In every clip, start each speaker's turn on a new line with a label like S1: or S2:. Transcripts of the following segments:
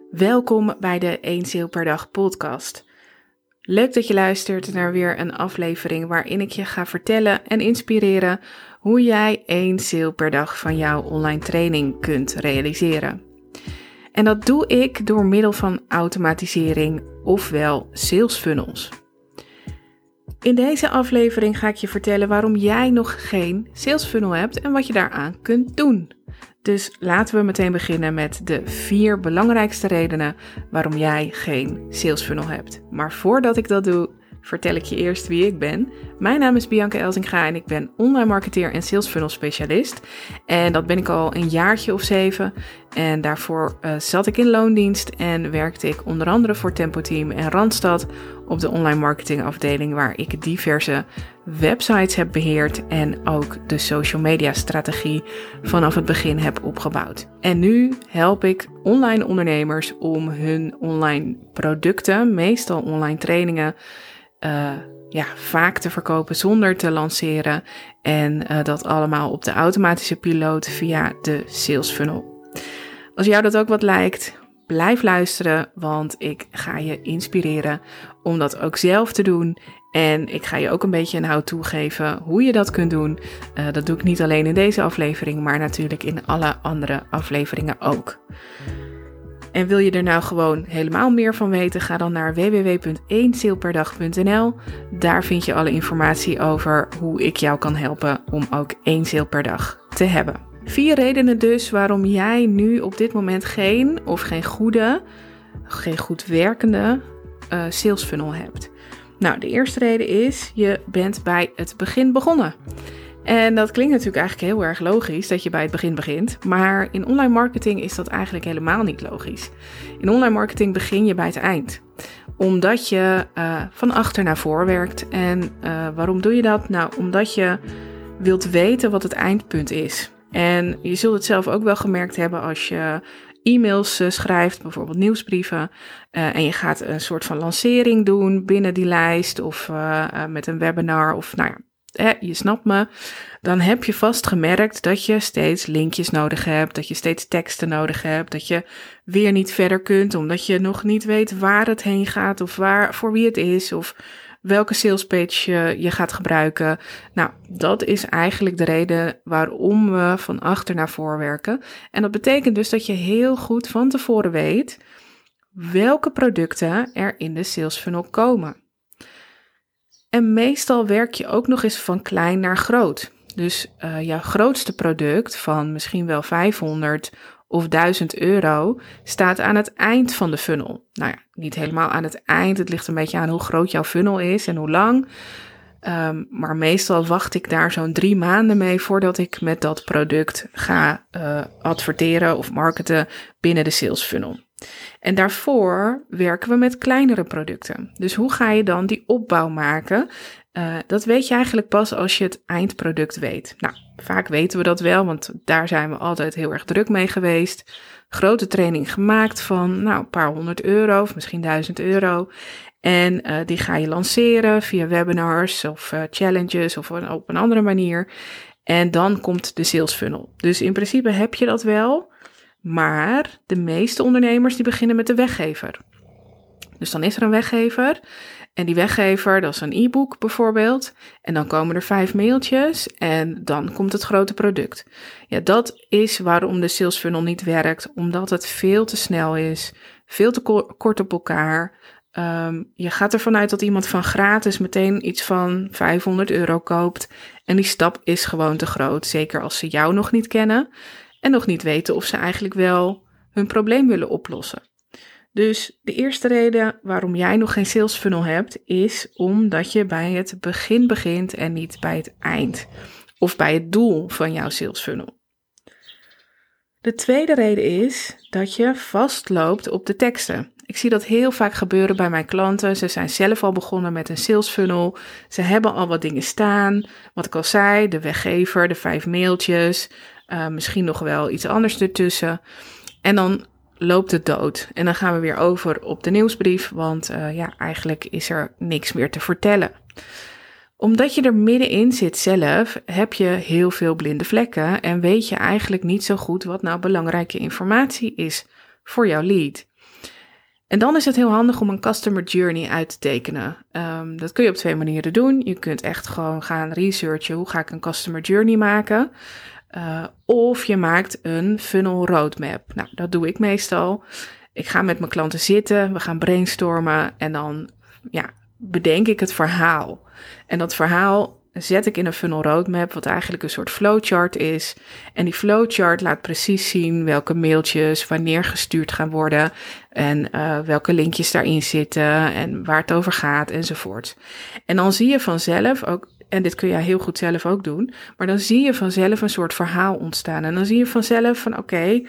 S1: Welkom bij de 1 Sale per dag podcast. Leuk dat je luistert naar weer een aflevering waarin ik je ga vertellen en inspireren hoe jij 1 sale per dag van jouw online training kunt realiseren. En dat doe ik door middel van automatisering, ofwel sales funnels. In deze aflevering ga ik je vertellen waarom jij nog geen sales funnel hebt en wat je daaraan kunt doen. Dus laten we meteen beginnen met de 4 belangrijkste redenen waarom jij geen sales funnel hebt. Maar voordat ik dat doe, vertel ik je eerst wie ik ben. Mijn naam is Bianca Elzinga en ik ben online marketeer en sales funnel specialist. En dat ben ik al een jaartje of 7. En daarvoor zat ik in loondienst en werkte ik onder andere voor Tempo Team en Randstad op de online marketing afdeling, waar ik diverse websites heb beheerd en ook de social media strategie vanaf het begin heb opgebouwd. En nu help ik online ondernemers om hun online producten, meestal online trainingen, vaak te verkopen zonder te lanceren. En dat allemaal op de automatische piloot via de sales funnel. Als jou dat ook wat lijkt, blijf luisteren, want ik ga je inspireren om dat ook zelf te doen. En ik ga je ook een beetje een how-to geven hoe je dat kunt doen. Dat doe ik niet alleen in deze aflevering, maar natuurlijk in alle andere afleveringen ook. En wil je er nou gewoon helemaal meer van weten, ga dan naar www.1saleperdag.nl. Daar vind je alle informatie over hoe ik jou kan helpen om ook 1 sale per dag te hebben. 4 redenen dus waarom jij nu op dit moment geen goed werkende sales funnel hebt. Nou, de eerste reden is, je bent bij het begin begonnen. En dat klinkt natuurlijk eigenlijk heel erg logisch dat je bij het begin begint. Maar in online marketing is dat eigenlijk helemaal niet logisch. In online marketing begin je bij het eind. Omdat je van achter naar voor werkt. En waarom doe je dat? Nou, omdat je wilt weten wat het eindpunt is. En je zult het zelf ook wel gemerkt hebben als je e-mails schrijft, bijvoorbeeld nieuwsbrieven. En je gaat een soort van lancering doen binnen die lijst of met een webinar of je snapt me. Dan heb je vast gemerkt dat je steeds linkjes nodig hebt, dat je steeds teksten nodig hebt, dat je weer niet verder kunt omdat je nog niet weet waar het heen gaat of voor wie het is of welke salespage je gaat gebruiken. Nou, dat is eigenlijk de reden waarom we van achter naar voor werken. En dat betekent dus dat je heel goed van tevoren weet welke producten er in de sales funnel komen. En meestal werk je ook nog eens van klein naar groot. Dus jouw grootste product van misschien wel 500 of 1000 euro staat aan het eind van de funnel. Nou ja, niet helemaal aan het eind. Het ligt een beetje aan hoe groot jouw funnel is en hoe lang. Maar meestal wacht ik daar zo'n 3 maanden mee voordat ik met dat product ga adverteren of marketen binnen de sales funnel. En daarvoor werken we met kleinere producten. Dus hoe ga je dan die opbouw maken? Dat weet je eigenlijk pas als je het eindproduct weet. Nou, vaak weten we dat wel, want daar zijn we altijd heel erg druk mee geweest. Grote training gemaakt van een paar 100 euro of misschien 1000 euro. En die ga je lanceren via webinars of challenges of op een andere manier. En dan komt de sales funnel. Dus in principe heb je dat wel. Maar de meeste ondernemers die beginnen met de weggever. Dus dan is er een weggever. En die weggever, dat is een e-book bijvoorbeeld. En dan komen er 5 mailtjes en dan komt het grote product. Ja, dat is waarom de sales funnel niet werkt. Omdat het veel te snel is, veel te kort op elkaar. Je gaat ervan uit dat iemand van gratis meteen iets van 500 euro koopt. En die stap is gewoon te groot. Zeker als ze jou nog niet kennen. En nog niet weten of ze eigenlijk wel hun probleem willen oplossen. Dus de eerste reden waarom jij nog geen sales funnel hebt, is omdat je bij het begin begint en niet bij het eind. Of bij het doel van jouw sales funnel. De tweede reden is dat je vastloopt op de teksten. Ik zie dat heel vaak gebeuren bij mijn klanten. Ze zijn zelf al begonnen met een sales funnel. Ze hebben al wat dingen staan. Wat ik al zei, de weggever, de 5 mailtjes. Misschien nog wel iets anders ertussen. En dan loopt het dood. En dan gaan we weer over op de nieuwsbrief. Want eigenlijk is er niks meer te vertellen. Omdat je er middenin zit zelf, heb je heel veel blinde vlekken. En weet je eigenlijk niet zo goed wat nou belangrijke informatie is voor jouw lead. En dan is het heel handig om een customer journey uit te tekenen. Dat kun je op 2 manieren doen. Je kunt echt gewoon gaan researchen, hoe ga ik een customer journey maken? Of je maakt een funnel roadmap. Nou, dat doe ik meestal. Ik ga met mijn klanten zitten, we gaan brainstormen en dan bedenk ik het verhaal. En dat verhaal zet ik in een funnel roadmap, wat eigenlijk een soort flowchart is. En die flowchart laat precies zien welke mailtjes wanneer gestuurd gaan worden en welke linkjes daarin zitten en waar het over gaat enzovoort. En dan zie je vanzelf ook, en dit kun je heel goed zelf ook doen, maar dan zie je vanzelf een soort verhaal ontstaan. En dan zie je vanzelf van oké,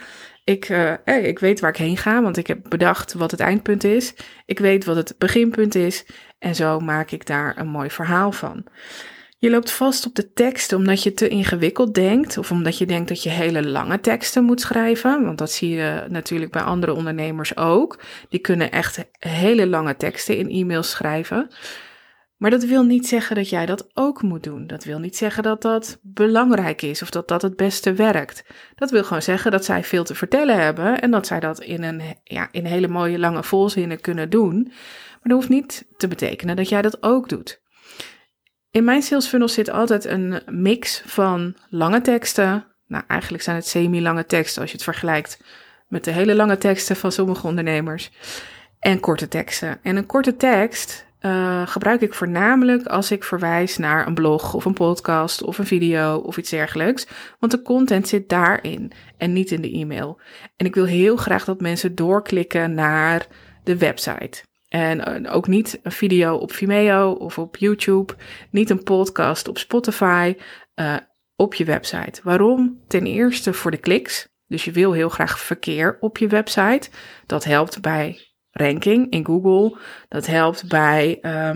S1: ik weet waar ik heen ga, want ik heb bedacht wat het eindpunt is. Ik weet wat het beginpunt is en zo maak ik daar een mooi verhaal van. Je loopt vast op de teksten omdat je te ingewikkeld denkt of omdat je denkt dat je hele lange teksten moet schrijven. Want dat zie je natuurlijk bij andere ondernemers ook. Die kunnen echt hele lange teksten in e-mails schrijven. Maar dat wil niet zeggen dat jij dat ook moet doen. Dat wil niet zeggen dat dat belangrijk is of dat dat het beste werkt. Dat wil gewoon zeggen dat zij veel te vertellen hebben en dat zij dat in hele mooie lange volzinnen kunnen doen. Maar dat hoeft niet te betekenen dat jij dat ook doet. In mijn sales funnel zit altijd een mix van lange teksten. Nou, eigenlijk zijn het semi-lange teksten als je het vergelijkt met de hele lange teksten van sommige ondernemers. En korte teksten. En een korte tekst gebruik ik voornamelijk als ik verwijs naar een blog of een podcast of een video of iets dergelijks. Want de content zit daarin en niet in de e-mail. En ik wil heel graag dat mensen doorklikken naar de website. En ook niet een video op Vimeo of op YouTube, niet een podcast op Spotify, op je website. Waarom? Ten eerste voor de kliks. Dus je wil heel graag verkeer op je website. Dat helpt bij ranking in Google. Dat helpt bij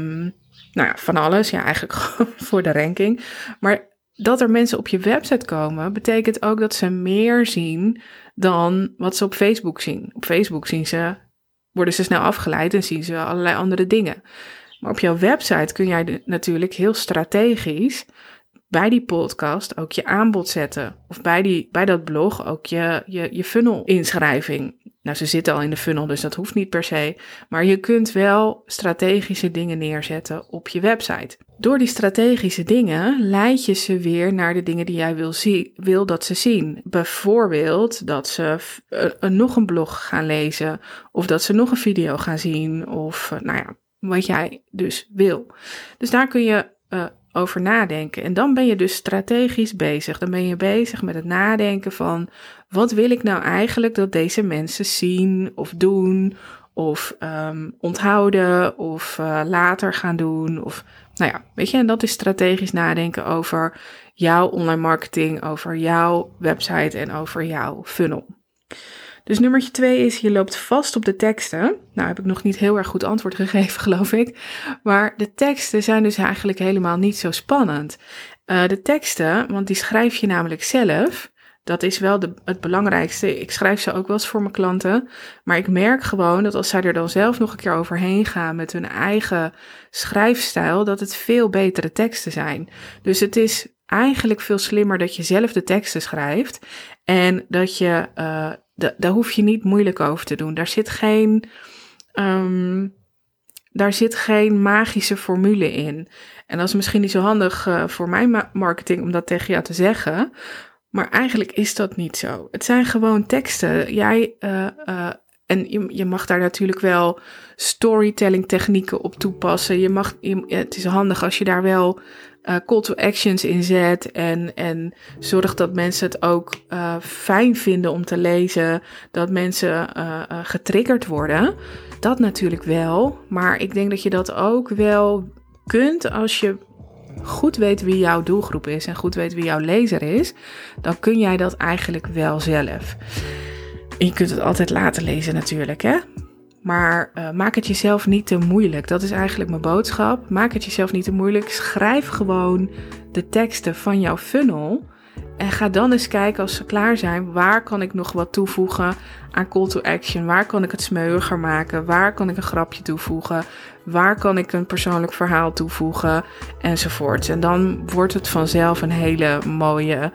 S1: van alles. Ja, eigenlijk gewoon voor de ranking. Maar dat er mensen op je website komen, betekent ook dat ze meer zien dan wat ze op Facebook zien. Op Facebook worden ze snel afgeleid en zien ze allerlei andere dingen. Maar op jouw website kun jij natuurlijk heel strategisch bij die podcast ook je aanbod zetten. Of bij dat blog ook je funnel-inschrijving. Nou, ze zitten al in de funnel, dus dat hoeft niet per se. Maar je kunt wel strategische dingen neerzetten op je website. Door die strategische dingen leid je ze weer naar de dingen die jij wil dat ze zien. Bijvoorbeeld dat ze nog een blog gaan lezen. Of dat ze nog een video gaan zien. Of wat jij dus wil. Dus daar kun je over nadenken. En dan ben je dus strategisch bezig. Dan ben je bezig met het nadenken van wat wil ik nou eigenlijk dat deze mensen zien of doen of onthouden of later gaan doen. Of weet je, en dat is strategisch nadenken over jouw online marketing, over jouw website en over jouw funnel. Dus nummertje 2 is, je loopt vast op de teksten. Nou, heb ik nog niet heel erg goed antwoord gegeven, geloof ik. Maar de teksten zijn dus eigenlijk helemaal niet zo spannend. De teksten, want die schrijf je namelijk zelf. Dat is wel het belangrijkste. Ik schrijf ze ook wel eens voor mijn klanten. Maar ik merk gewoon dat als zij er dan zelf nog een keer overheen gaan met hun eigen schrijfstijl, dat het veel betere teksten zijn. Dus het is eigenlijk veel slimmer dat je zelf de teksten schrijft. En dat je daar hoef je niet moeilijk over te doen. Daar zit geen magische formule in. En dat is misschien niet zo handig voor mijn marketing om dat tegen jou te zeggen. Maar eigenlijk is dat niet zo. Het zijn gewoon teksten. En je mag daar natuurlijk wel storytelling technieken op toepassen. Het is handig als je daar wel call to actions in zet en zorg dat mensen het ook fijn vinden om te lezen, dat mensen getriggerd worden. Dat natuurlijk wel, maar ik denk dat je dat ook wel kunt als je goed weet wie jouw doelgroep is en goed weet wie jouw lezer is, dan kun jij dat eigenlijk wel zelf. En je kunt het altijd laten lezen natuurlijk, hè? Maar maak het jezelf niet te moeilijk. Dat is eigenlijk mijn boodschap. Maak het jezelf niet te moeilijk. Schrijf gewoon de teksten van jouw funnel. En ga dan eens kijken als ze klaar zijn. Waar kan ik nog wat toevoegen aan call to action? Waar kan ik het smeuiger maken? Waar kan ik een grapje toevoegen? Waar kan ik een persoonlijk verhaal toevoegen? Enzovoort. En dan wordt het vanzelf een hele mooie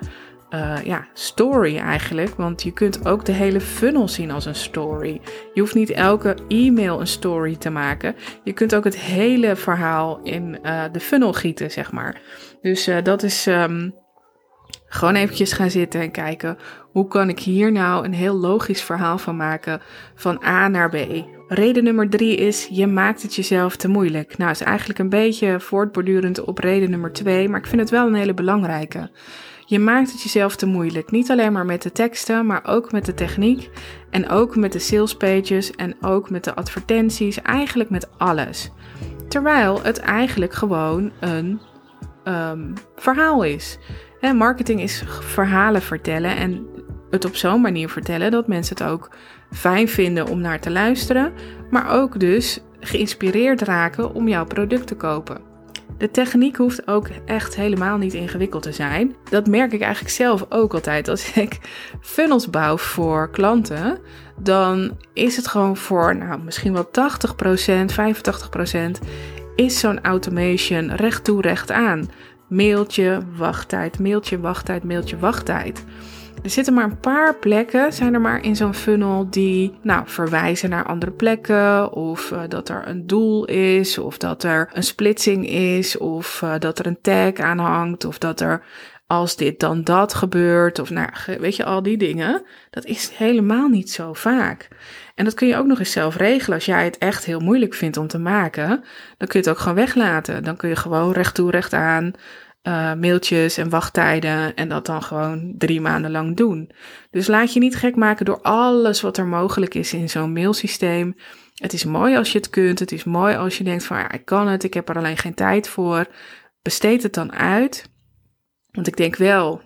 S1: story eigenlijk. Want je kunt ook de hele funnel zien als een story. Je hoeft niet elke e-mail een story te maken. Je kunt ook het hele verhaal in de funnel gieten, zeg maar. Dus dat is gewoon eventjes gaan zitten en kijken, hoe kan ik hier nou een heel logisch verhaal van maken van A naar B. Reden nummer 3 is, je maakt het jezelf te moeilijk. Nou, is eigenlijk een beetje voortbordurend op reden nummer 2, maar ik vind het wel een hele belangrijke. Je maakt het jezelf te moeilijk. Niet alleen maar met de teksten, maar ook met de techniek. En ook met de sales pages en ook met de advertenties. Eigenlijk met alles. Terwijl het eigenlijk gewoon een verhaal is. Marketing is verhalen vertellen en het op zo'n manier vertellen dat mensen het ook fijn vinden om naar te luisteren. Maar ook dus geïnspireerd raken om jouw product te kopen. De techniek hoeft ook echt helemaal niet ingewikkeld te zijn. Dat merk ik eigenlijk zelf ook altijd. Als ik funnels bouw voor klanten, dan is het gewoon voor misschien wel 80%, 85% is zo'n automation recht toe, recht aan. Mailtje, wachttijd, mailtje, wachttijd, mailtje, wachttijd. Er zitten maar een paar plekken, zijn er maar in zo'n funnel die verwijzen naar andere plekken. Of dat er een doel is, of dat er een splitsing is, of dat er een tag aan hangt. Of dat er als dit dan dat gebeurt, of weet je, al die dingen. Dat is helemaal niet zo vaak. En dat kun je ook nog eens zelf regelen. Als jij het echt heel moeilijk vindt om te maken, dan kun je het ook gewoon weglaten. Dan kun je gewoon recht toe, recht aan mailtjes en wachttijden en dat dan gewoon 3 maanden lang doen. Dus laat je niet gek maken door alles wat er mogelijk is in zo'n mailsysteem. Het is mooi als je het kunt. Het is mooi als je denkt van ik kan het, ik heb er alleen geen tijd voor. Besteed het dan uit. Want ik denk wel,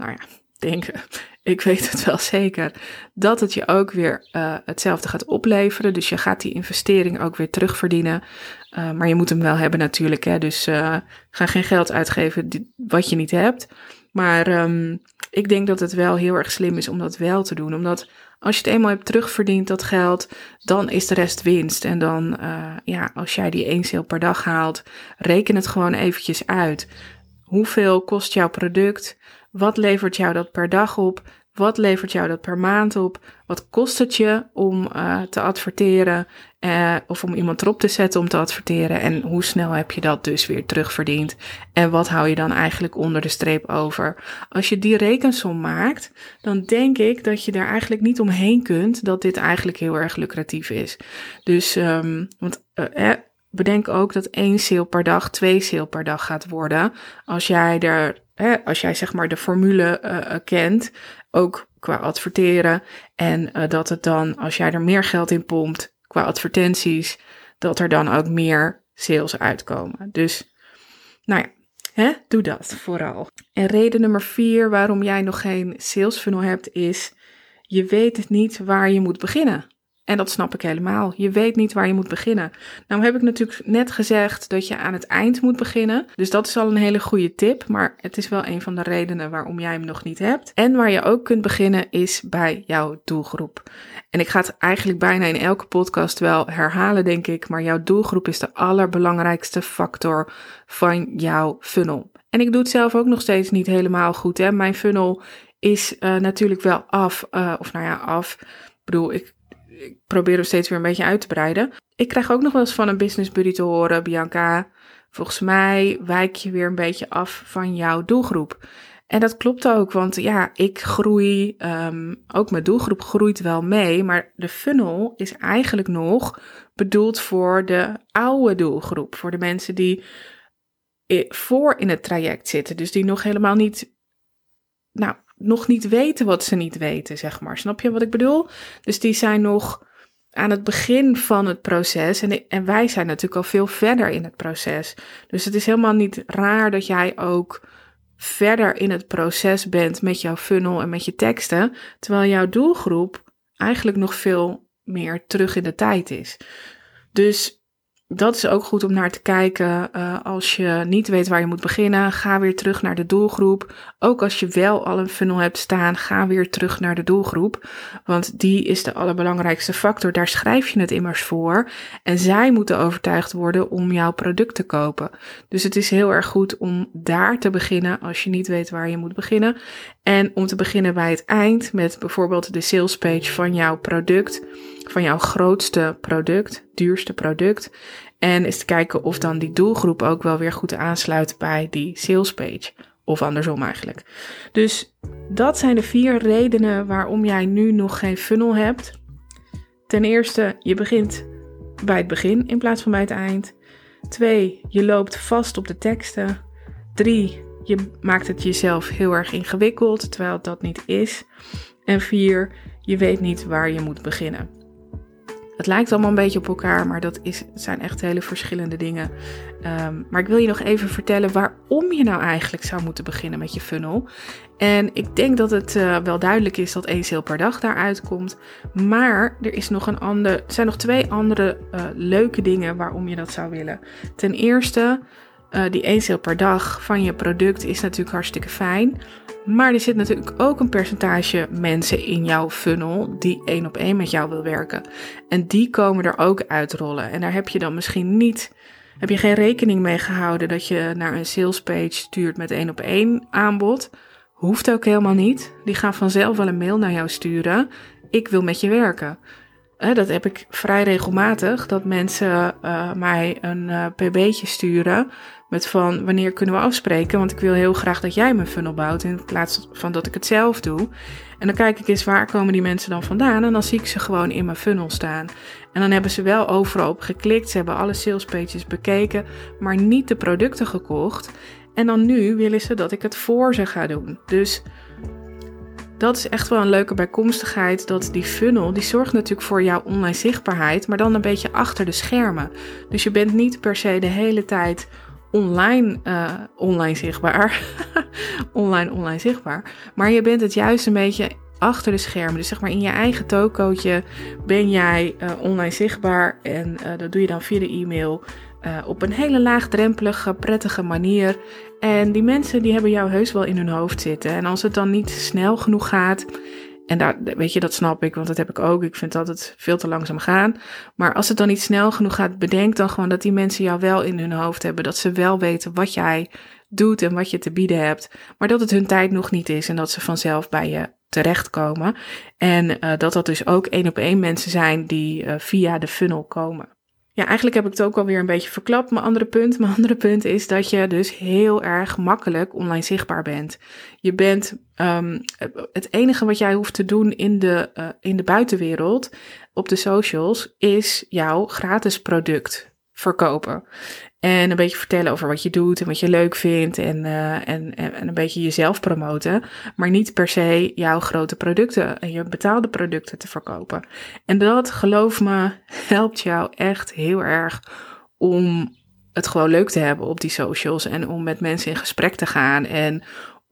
S1: ik weet het wel zeker, dat het je ook weer hetzelfde gaat opleveren. Dus je gaat die investering ook weer terugverdienen. Maar je moet hem wel hebben natuurlijk. Hè? Dus ga geen geld uitgeven wat je niet hebt. Maar ik denk dat het wel heel erg slim is om dat wel te doen. Omdat als je het eenmaal hebt terugverdiend, dat geld, dan is de rest winst. En dan, als jij die 1 sale per dag haalt, reken het gewoon eventjes uit. Hoeveel kost jouw product? Wat levert jou dat per dag op? Wat levert jou dat per maand op? Wat kost het je om te adverteren? Of om iemand erop te zetten om te adverteren? En hoe snel heb je dat dus weer terugverdiend? En wat hou je dan eigenlijk onder de streep over? Als je die rekensom maakt, dan denk ik dat je daar eigenlijk niet omheen kunt dat dit eigenlijk heel erg lucratief is. Dus, bedenk ook dat 1 sale per dag 2 sale per dag gaat worden. Als jij zeg maar de formule kent, ook qua adverteren. En dat het dan, als jij er meer geld in pompt qua advertenties, dat er dan ook meer sales uitkomen. Dus, doe dat vooral. En reden nummer 4 waarom jij nog geen sales funnel hebt is, je weet niet waar je moet beginnen. En dat snap ik helemaal. Je weet niet waar je moet beginnen. Nou heb ik natuurlijk net gezegd dat je aan het eind moet beginnen. Dus dat is al een hele goede tip. Maar het is wel een van de redenen waarom jij hem nog niet hebt. En waar je ook kunt beginnen is bij jouw doelgroep. En ik ga het eigenlijk bijna in elke podcast wel herhalen, denk ik. Maar jouw doelgroep is de allerbelangrijkste factor van jouw funnel. En ik doe het zelf ook nog steeds niet helemaal goed. Hè? Mijn funnel is natuurlijk wel af. Ik bedoel, ik probeer hem steeds weer een beetje uit te breiden. Ik krijg ook nog wel eens van een business buddy te horen, Bianca, volgens mij wijk je weer een beetje af van jouw doelgroep. En dat klopt ook, want ik groei, ook mijn doelgroep groeit wel mee, maar de funnel is eigenlijk nog bedoeld voor de oude doelgroep, voor de mensen die voor in het traject zitten, dus die nog helemaal niet, nog niet weten wat ze niet weten, zeg maar. Snap je wat ik bedoel? Dus die zijn nog aan het begin van het proces. En wij zijn natuurlijk al veel verder in het proces. Dus het is helemaal niet raar dat jij ook verder in het proces bent met jouw funnel en met je teksten. Terwijl jouw doelgroep eigenlijk nog veel meer terug in de tijd is. Dus dat is ook goed om naar te kijken. Als je niet weet waar je moet beginnen, ga weer terug naar de doelgroep. Ook als je wel al een funnel hebt staan, ga weer terug naar de doelgroep. Want die is de allerbelangrijkste factor. Daar schrijf je het immers voor. En zij moeten overtuigd worden om jouw product te kopen. Dus het is heel erg goed om daar te beginnen als je niet weet waar je moet beginnen. En om te beginnen bij het eind met bijvoorbeeld de salespage van jouw product. Van jouw grootste product, duurste product. En eens te kijken of dan die doelgroep ook wel weer goed aansluit bij die salespage. Of andersom eigenlijk. Dus dat zijn de 4 redenen waarom jij nu nog geen funnel hebt. Ten eerste, je begint bij het begin in plaats van bij het eind. 2, je loopt vast op de teksten. 3, je maakt het jezelf heel erg ingewikkeld, terwijl het dat niet is. En 4, je weet niet waar je moet beginnen. Het lijkt allemaal een beetje op elkaar, maar dat zijn echt hele verschillende dingen. Maar ik wil je nog even vertellen waarom je nou eigenlijk zou moeten beginnen met je funnel. En ik denk dat het wel duidelijk is dat 1 sale per dag daaruit komt. Maar er zijn nog 2 andere leuke dingen waarom je dat zou willen. Ten eerste, die 1 sale per dag van je product is natuurlijk hartstikke fijn. Maar er zit natuurlijk ook een percentage mensen in jouw funnel die 1-op-1 met jou wil werken. En die komen er ook uitrollen. En daar heb je dan misschien heb je geen rekening mee gehouden dat je naar een salespage stuurt met 1-op-1 aanbod. Hoeft ook helemaal niet. Die gaan vanzelf wel een mail naar jou sturen. Ik wil met je werken. Dat heb ik vrij regelmatig, dat mensen mij een pb'tje sturen met van wanneer kunnen we afspreken, want ik wil heel graag dat jij mijn funnel bouwt in plaats van dat ik het zelf doe. En dan kijk ik eens waar komen die mensen dan vandaan en dan zie ik ze gewoon in mijn funnel staan. En dan hebben ze wel overal op geklikt, ze hebben alle salespages bekeken, maar niet de producten gekocht. En dan nu willen ze dat ik het voor ze ga doen. Dus dat is echt wel een leuke bijkomstigheid, dat die funnel, die zorgt natuurlijk voor jouw online zichtbaarheid, maar dan een beetje achter de schermen. Dus je bent niet per se de hele tijd online zichtbaar. online zichtbaar. Maar je bent het juist een beetje achter de schermen. Dus zeg maar in je eigen tokootje ben jij online zichtbaar. En dat doe je dan via de e-mail op een hele laagdrempelige, prettige manier. En die mensen die hebben jou heus wel in hun hoofd zitten. En als het dan niet snel genoeg gaat, en daar, weet je, dat snap ik, want dat heb ik ook. Ik vind dat het veel te langzaam gaan. Maar als het dan niet snel genoeg gaat, bedenk dan gewoon dat die mensen jou wel in hun hoofd hebben. Dat ze wel weten wat jij doet en wat je te bieden hebt. Maar dat het hun tijd nog niet is en dat ze vanzelf bij je terechtkomen. En dat dus ook 1-op-1 mensen zijn die via de funnel komen. Ja, eigenlijk heb ik het ook alweer een beetje verklapt. Mijn andere punt is dat je dus heel erg makkelijk online zichtbaar bent. Je bent het enige wat jij hoeft te doen in de buitenwereld, op de socials, is jouw gratis product verkopen. En een beetje vertellen over wat je doet en wat je leuk vindt en een beetje jezelf promoten. Maar niet per se jouw grote producten en je betaalde producten te verkopen. En dat, geloof me, helpt jou echt heel erg om het gewoon leuk te hebben op die socials. En om met mensen in gesprek te gaan. En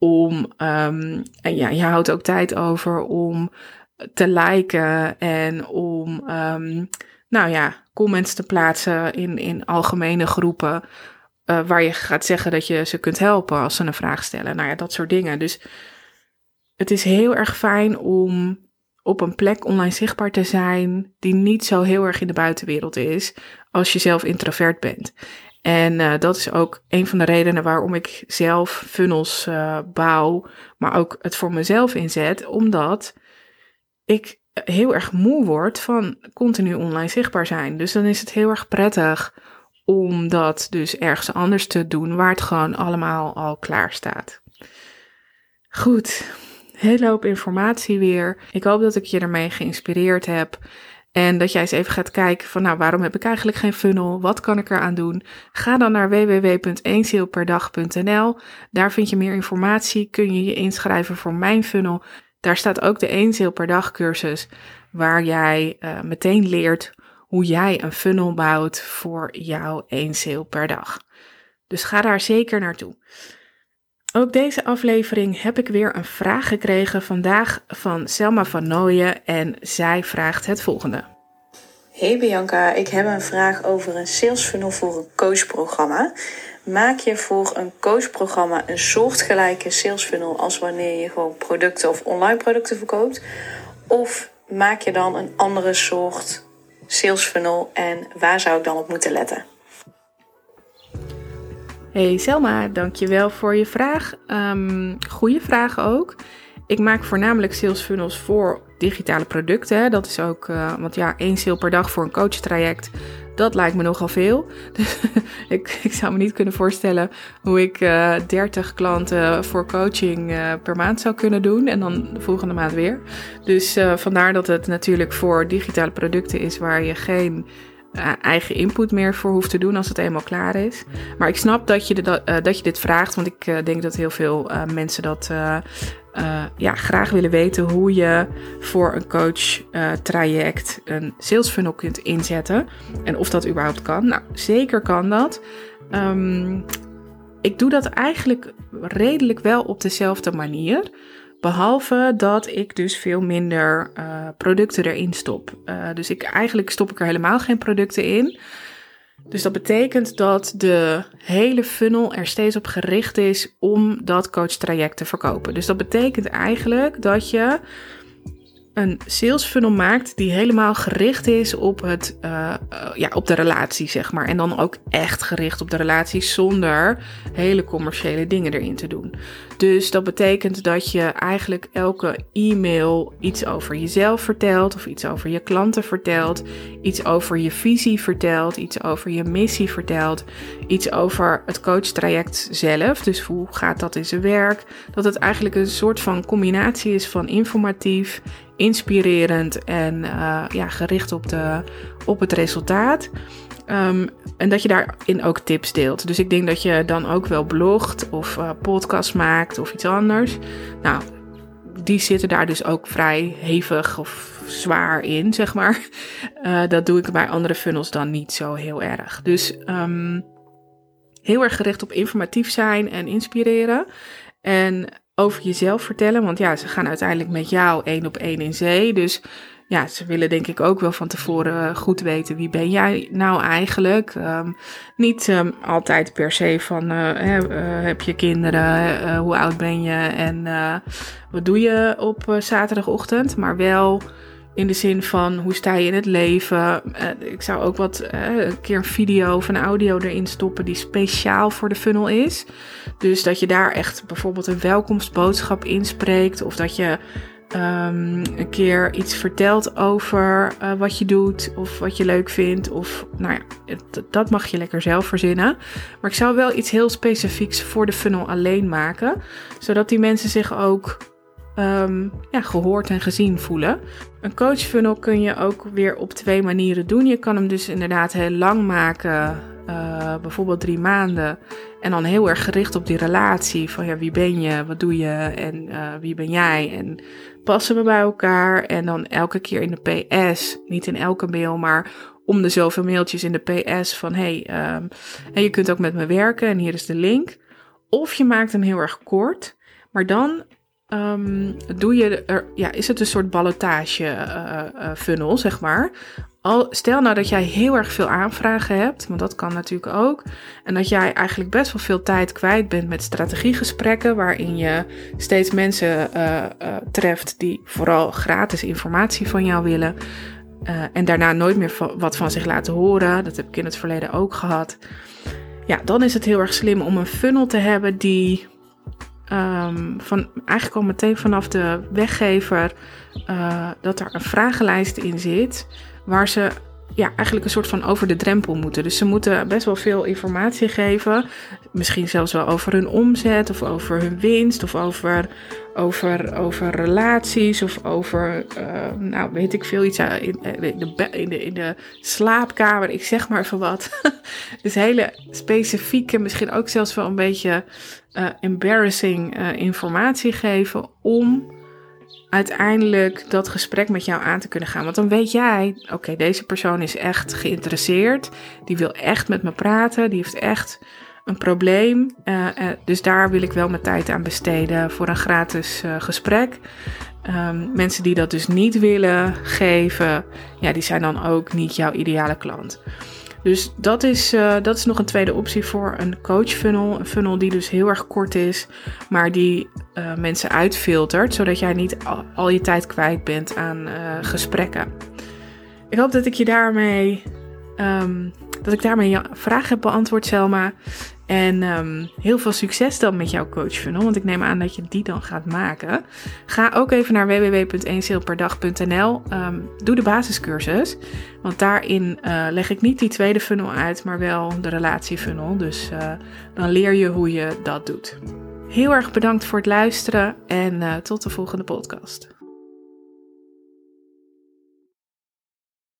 S1: je houdt ook tijd over om te liken en om comments te plaatsen in algemene groepen, waar je gaat zeggen dat je ze kunt helpen als ze een vraag stellen. Nou ja, dat soort dingen. Dus het is heel erg fijn om op een plek online zichtbaar te zijn die niet zo heel erg in de buitenwereld is als je zelf introvert bent. En dat is ook een van de redenen waarom ik zelf funnels bouw, maar ook het voor mezelf inzet, omdat ik heel erg moe word van continu online zichtbaar zijn. Dus dan is het heel erg prettig om dat dus ergens anders te doen, waar het gewoon allemaal al klaar staat. Goed, hele hoop informatie weer. Ik hoop dat ik je ermee geïnspireerd heb. En dat jij eens even gaat kijken van, waarom heb ik eigenlijk geen funnel? Wat kan ik eraan doen? Ga dan naar www.1saleperdag.nl. Daar vind je meer informatie. Kun je je inschrijven voor mijn funnel. Daar staat ook de 1 sale per dag cursus, waar jij meteen leert hoe jij een funnel bouwt voor jouw 1 sale per dag. Dus ga daar zeker naartoe. Ook deze aflevering heb ik weer een vraag gekregen vandaag van Selma van Nooyen en zij vraagt het volgende.
S2: Hey Bianca, ik heb een vraag over een sales funnel voor een coachprogramma. Maak je voor een coachprogramma een soortgelijke sales funnel als wanneer je gewoon producten of online producten verkoopt? Of maak je dan een andere soort sales funnel en waar zou ik dan op moeten letten?
S1: Hey Selma, dankjewel voor je vraag. Goeie vraag ook. Ik maak voornamelijk sales funnels voor digitale producten. Dat is ook, want 1 sale per dag voor een coachtraject, dat lijkt me nogal veel. Dus ik zou me niet kunnen voorstellen hoe ik 30 klanten voor coaching per maand zou kunnen doen. En dan de volgende maand weer. Dus vandaar dat het natuurlijk voor digitale producten is waar je geen eigen input meer voor hoeft te doen als het eenmaal klaar is. Maar ik snap dat je dit vraagt, want ik denk dat heel veel mensen dat graag willen weten hoe je voor een coach traject een sales funnel kunt inzetten en of dat überhaupt kan. Nou, zeker kan dat. Ik doe dat eigenlijk redelijk wel op dezelfde manier. Behalve dat ik dus veel minder producten erin stop. Dus eigenlijk stop ik er helemaal geen producten in. Dus dat betekent dat de hele funnel er steeds op gericht is om dat coachtraject te verkopen. Dus dat betekent eigenlijk dat je een sales funnel maakt die helemaal gericht is op op de relatie, zeg maar. En dan ook echt gericht op de relatie zonder hele commerciële dingen erin te doen. Dus dat betekent dat je eigenlijk elke e-mail iets over jezelf vertelt of iets over je klanten vertelt, iets over je visie vertelt, iets over je missie vertelt, iets over het coachtraject zelf. Dus hoe gaat dat in zijn werk? Dat het eigenlijk een soort van combinatie is van informatief, inspirerend en gericht op het resultaat. En dat je daarin ook tips deelt. Dus ik denk dat je dan ook wel blogt of podcast maakt of iets anders. Nou, die zitten daar dus ook vrij hevig of zwaar in, zeg maar. Dat doe ik bij andere funnels dan niet zo heel erg. Dus heel erg gericht op informatief zijn en inspireren. En over jezelf vertellen, want ze gaan uiteindelijk met jou 1-op-1 in zee. Dus ze willen denk ik ook wel van tevoren goed weten wie ben jij nou eigenlijk. Niet altijd per se van heb je kinderen, hoe oud ben je en wat doe je op zaterdagochtend. Maar wel in de zin van hoe sta je in het leven. Ik zou ook een keer een video of een audio erin stoppen die speciaal voor de funnel is. Dus dat je daar echt bijvoorbeeld een welkomstboodschap inspreekt. Of dat je een keer iets vertelt over wat je doet of wat je leuk vindt. Of dat mag je lekker zelf verzinnen. Maar ik zou wel iets heel specifieks voor de funnel alleen maken. Zodat die mensen zich ook gehoord en gezien voelen. Een coachfunnel kun je ook weer op 2 manieren doen. Je kan hem dus inderdaad heel lang maken, bijvoorbeeld 3 maanden. En dan heel erg gericht op die relatie van wie ben je, wat doe je en wie ben jij en passen we bij elkaar. En dan elke keer in de PS, niet in elke mail, maar om de zoveel mailtjes in de PS van en je kunt ook met me werken en hier is de link. Of je maakt hem heel erg kort, maar dan is het een soort ballotage funnel, zeg maar. Stel nou dat jij heel erg veel aanvragen hebt, want dat kan natuurlijk ook. En dat jij eigenlijk best wel veel tijd kwijt bent met strategiegesprekken, waarin je steeds mensen treft die vooral gratis informatie van jou willen. En daarna nooit meer wat van zich laten horen. Dat heb ik in het verleden ook gehad. Ja, dan is het heel erg slim om een funnel te hebben die eigenlijk al meteen vanaf de weggever dat er een vragenlijst in zit waar ze eigenlijk een soort van over de drempel moeten. Dus ze moeten best wel veel informatie geven. Misschien zelfs wel over hun omzet of over hun winst of over relaties of over, weet ik veel, iets in de slaapkamer. Ik zeg maar even wat. Dus hele specifieke, misschien ook zelfs wel een beetje embarrassing informatie geven om uiteindelijk dat gesprek met jou aan te kunnen gaan. Want dan weet jij, oké, deze persoon is echt geïnteresseerd. Die wil echt met me praten. Die heeft echt een probleem. Dus daar wil ik wel mijn tijd aan besteden voor een gratis gesprek. Mensen die dat dus niet willen geven, ja, die zijn dan ook niet jouw ideale klant. Dus dat is nog een tweede optie voor een coach funnel. Een funnel die dus heel erg kort is, maar die mensen uitfiltert, zodat jij niet al je tijd kwijt bent aan gesprekken. Ik hoop dat ik daarmee je vraag heb beantwoord, Selma. En heel veel succes dan met jouw coach funnel, want ik neem aan dat je die dan gaat maken. Ga ook even naar www.1saleperdag.nl. Doe de basiscursus, want daarin leg ik niet die tweede funnel uit, maar wel de relatiefunnel. Dus dan leer je hoe je dat doet. Heel erg bedankt voor het luisteren en tot de volgende podcast.